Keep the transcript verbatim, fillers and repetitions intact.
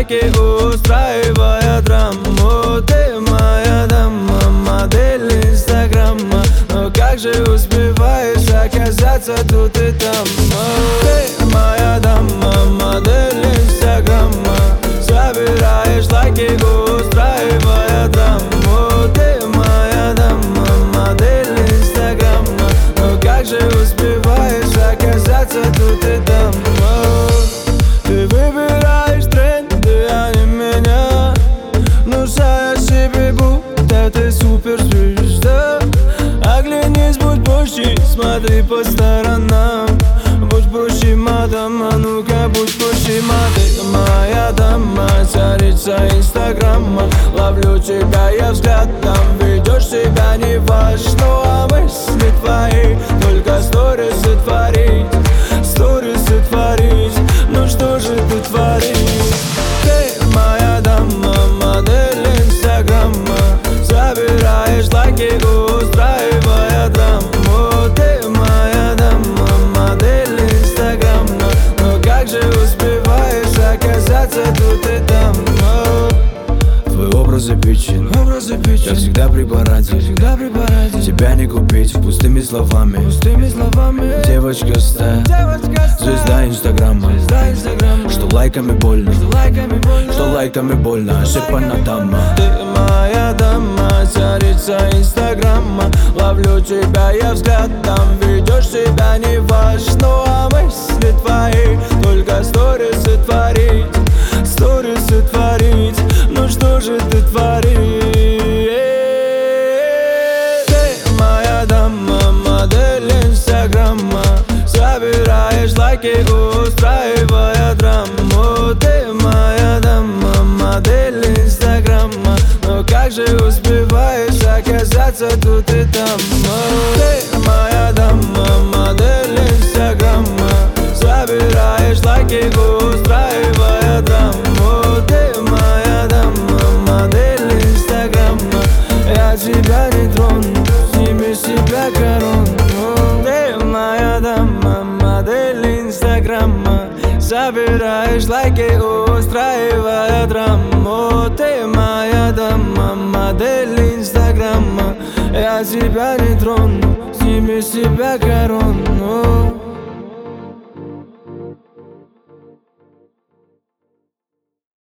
лайки, устраивая драму. Ты моя дама, модель инстаграма. Но как же успеваешь оказаться тут и там? Ты моя дама, модель инстаграма. Собираешь лайки, устраивая драму. Ты моя дама, модель инстаграма. Но как же успеваешь оказаться тут и там? Ты выбираешь тренды, а не меня, внушая себе, будто ты суперзвезда. Оглянись, будь проще, смотри по сторонам. Будь проще, мадама, ну-ка, будь проще, ты моя дама, царица инстаграма. Ловлю тебя я взглядом, ведешь себя не важно, а мысли твои только сторисы творить, сторисы творить. Ну что же ты творишь? Ты моя дама, модель инстаграма. Собираешь лайки, устраивая драму. Ты моя дама, модель инстаграма. Но как же успеваешь оказаться тут и там? Твои образы печень, образы печень. Я всегда при параде, всегда при параде. Тебя не купить пустыми словами, пустыми словами. Девочка стая, звезда инстаграма, звезда инстаграма. Что лайками больно, что лайками больно, что лайками больно. Ошибана дама. Ты моя дама, царица инстаграма. Ловлю тебя я взглядом, ведешь себя не важно, а мысли твои только сторисы творить, сторисы творить. Ну что же ты творишь? Ты моя дама, модель инстаграма. Собираешь лайки, устраивая драму. Ты моя дама, модель инстаграма. Но как же успеваешь оказаться тут и там? Ты моя дама, модель инстаграма. Собираешь лайки, устраивая драму. Ты моя дама, модель инстаграма. Я тебя не трону, сними с себя корону. Ты моя дама, модель инстаграма. Собираешь лайки, устраивая драму. Ты моя дама, модель инстаграма. Я тебя не трону, сними с себя корону.